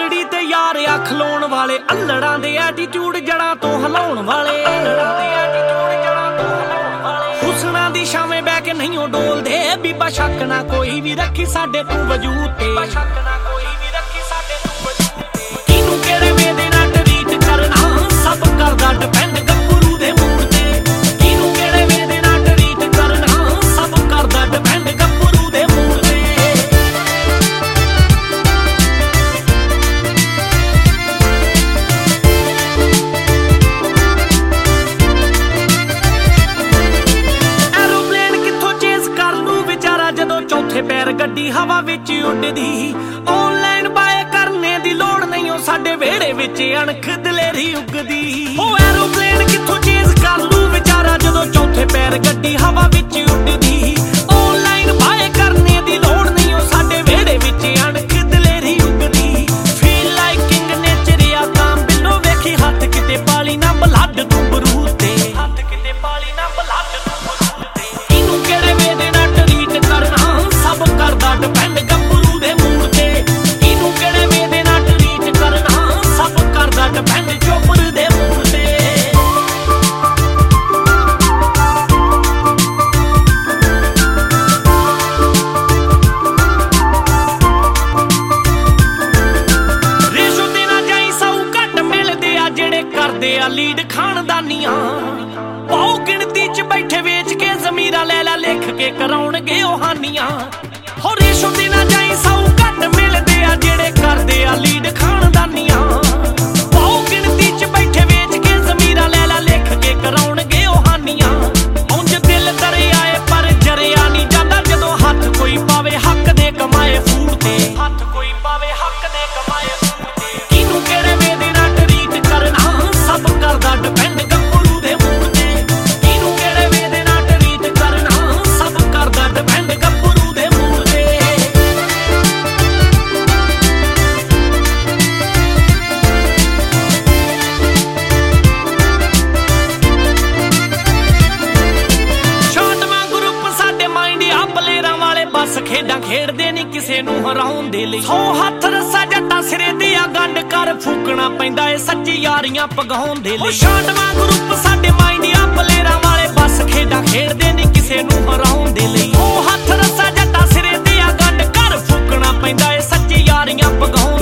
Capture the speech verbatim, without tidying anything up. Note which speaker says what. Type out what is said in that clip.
Speaker 1: ਤਗੜੀ ਤੇ ਯਾਰ ਅੱਖ ਲਾਉਣ ਵਾਲੇ, ਅਲੜਾਂ ਦੇ ਐਟੀਟਿਊਡ ਜੜਾਂ ਤੋਂ ਹਿਲਾਉਣ ਵਾਲੇ, ਅਲੜਾਂ ਦੇ ਐਟੀਟਿਊਡ ਜੜਾਂ ਤੋਂ ਹਿਲਾਉਣ ਵਾਲੇ। ਹੁਸਨਾਂ ਦੀ ਛਾਵੇਂ ਬਹਿ ਕੇ ਨਹੀਂ ਉਹ ਡੋਲਦੇ, ਬੀਬਾ ਸ਼ੱਕ ਨਾ ਕੋਈ ਵੀ ਰੱਖੀ ਸਾਡੇ ਤੂੰ ਵਜੂਦ ਤੇ, ਬੀਬਾ ਸ਼ੱਕ ਨਾ ਕੋਈ ਵੀ ਰੱਖੀ ਸਾਡੇ ਤੂੰ ਵਜੂਦ ਤੇ। ਕਿਹਨੂੰ ਕਿਹੜੇ ਵੇ ਦੇ ਨਾਲ ਟਰੀਟ ਕਰਨਾ ਸਭ ਕਰਦਾ ਡਿਪੈਂਡ ਗੱਭਰੂ ਦੇ ਮੂਡ ਤੇ, ਕਿਹਨੂੰ ਕਿਹੜੇ ਵੇ ਦੇ ਨਾਲ ਟਰੀਟ ਕਰਨਾ ਸਭ ਕਰਦਾ ਡਿਪੈਂਡ ਗੱਭਰੂ ਦੇ ਮੂਡ ਤੇ। ਜਦੋਂ ਚੌਥੇ ਪੈਰ ਗੱਡੀ ਹਵਾ ਵਿੱਚ ਉੱਡਦੀ, ਆਨਲਾਈਨ ਬਾਏ ਕਰਨੇ ਦੀ ਲੋੜ ਨਹੀਂ ਉਹ ਸਾਡੇ ਵਿਹੜੇ ਵਿੱਚ ਅਣਖ ਦਲੇਰੀ ਉੱਗਦੀ। ਉਹ ਐਰੋਪਲੇਨ ਕਿੱਥੋਂ ਚੇਜ਼ ਕਰ ਲੂ ਵਿਚਾਰਾ ਜਦੋਂ ਚੌਥੇ ਪੈਰ ਗੱਡੀ ਹਵਾ ਵਿੱਚ ਉੱਡਦੀ, ਆਨਲਾਈਨ ਬਾਏ ਕਰਨੇ ਦੀ ਲੋੜ ਨਹੀਂ ਉਹ ਸਾਡੇ ਵਿਹੜੇ ਵਿੱਚ ਅਣਖ ਦਲੇਰੀ ਉੱਗਦੀ। ਫੀਲ ਲਾਈਕ ਕਿੰਗ ਨੇਚਰ ਆ ਤਾਂ ਬਿੱਲੋ ਵੇਖੀ ਹੱਥ ਕਿਤੇ ਪਾਲੀ ਨਾ ਬਲੱਡ ਤੂੰ ਬਰੂਦ ਤੇ, ਹੱਥ ਕਿਤੇ ਪਾਲੀ ਨਾ ਬਲੱਡ ਤੂੰ ਬਰੂਦ ਤੇ। ਇਹਨੂੰ ਕਿਹੜੇ ਵੇ ਦੇ ਨਾਲ ਟਰੀਟ ਕਰਨਾ ਸਭ ਕਰਦਾ ਡਿਪੈਂਡ ਗੱਭਰੂ ਦੇ ਮੂਡ ਤੇ, ਇਹਨੂੰ ਕਿਹੜੇ ਵੇ ਦੇ ਨਾਲ ਟਰੀਟ ਕਰਨਾ ਸਭ ਕਰਦਾ ਡਿਪੈਂਡ ਚੋਪਰ ਦੇ ਮੂਡ ਤੇ। ਰੇਸ਼ੋ ਤੇ ਨਾ ਜਾਈ ਸੌ ਘੱਟ ਮਿਲਦੇ ਆ ਜਿਹੜੇ ਕਰਦੇ ਆ ਲੀਡ ਖਾਨਦਾਨੀਆਂ, ਬਹੁ ਗਿਣਤੀ ਚ ਬੈਠੇ ਵੇਚ ਕੇ ਜ਼ਮੀਰਾਂ ਲੈ ਲੈ ਲਿਖ ਕੇ ਕਰਾਉਣਗੇ ਉਹ ਹਾਨੀਆਂ। ਹੋ ਰੇਸ਼ੋ ਤੇ ਨਾ ਜਾਈ ਸੌ ਘੱਟ ਮਿਲਦੇ ਆ ਜਿਹੜੇ ਕਰਦੇ ਆ ਲੀਡ ਖਾਨਦਾਨੀਆਂ, ਬਹੁ ਗਿਣਤੀ ਚ ਬੈਠੇ ਵੇਚ ਕੇ ਜ਼ਮੀਰਾਂ ਲੈ ਲੈ ਲਿਖ ਕੇ ਕਰਾਉਣਗੇ ਉਹ ਹਾਨੀਆਂ। ਉਂਝ ਦਿਲ ਦਰਿਆਏ ਪਰ ਜਰਿਆ ਨਹੀਂ ਜਾਂਦਾ ਜਦੋਂ ਹੱਥ ਕੋਈ ਪਾਵੇ ਹੱਕ ਦੇ ਕਮਾਏ ਫੂਡ ਤੇ, ਹੱਥ ਕੋਈ ਪਾਵੇ ਹੱਕ ਦੇ ਕਮਾਏ ਫੂਡ ਤੇ। ਕਿਹਨੂੰ ਕਿਹੜੇ ਵੇ ਦੇ ਨਾਲ ਟਰੀਟ ਕਰਨਾ ਸਭ ਕਰਦਾ ਡਿਪੈਂਡ ਗੱਭਰੂ ਦੇ ਮੂਡ ਤੇ, ਕਿਹਨੂੰ ਕਿਹੜੇ ਵੇ ਦੇ ਨਾਲ ਟਰੀਟ ਕਰਨਾ ਸਭ ਕਰਦਾ ਡਿਪੈਂਡ ਗੱਭਰੂ ਦੇ ਮੂਡ ਤੇ। ਸ਼ਾਂਟਵਾਂ ਗਰੁੱਪ ਸਾਡੇ ਮਾਈਂਡ ਆ ਪਲੇਅਰਾਂ ਵਾਲੇ, ਬਸ ਖੇਡਾਂ ਖੇਡਦੇ ਨਹੀਂ ਕਿਸੇ ਨੂੰ ਹਰਾਉਣ ਦੇ ਲਈ। ਸੌ ਹੱਥ ਰੱਸਾ ਜੱਟਾ ਸਿਰੇ ਤੇ ਆ ਗੰਢ ਕਰ ਫੂਕਣਾ ਪੈਂਦਾ ਏ ਸੱਚੀ ਯਾਰੀਆਂ ਪਗਾਉਣ ਦੇ ਲਈ। ਸ਼ਾਂਟਵਾਂ ਗਰੁੱਪ ਸਾਡੇ ਮਾਈਂਡ ਆ ਪਲੇਅਰਾਂ ਵਾਲੇ, ਬਸ ਖੇਡਾਂ ਖੇਡਦੇ ਨਹੀਂ ਕਿਸੇ ਨੂੰ ਹਰਾਉਣ ਦੇ ਲਈ। ਸੌ ਹੱਥ ਰੱਸਾ ਜੱਟਾ ਸਿਰੇ ਤੇ ਆ ਗੰਢ ਕਰ ਫੂਕਣਾ ਪੈਂਦਾ ਏ ਸੱਚੀ ਯਾਰੀਆਂ ਪਗਾਉਣ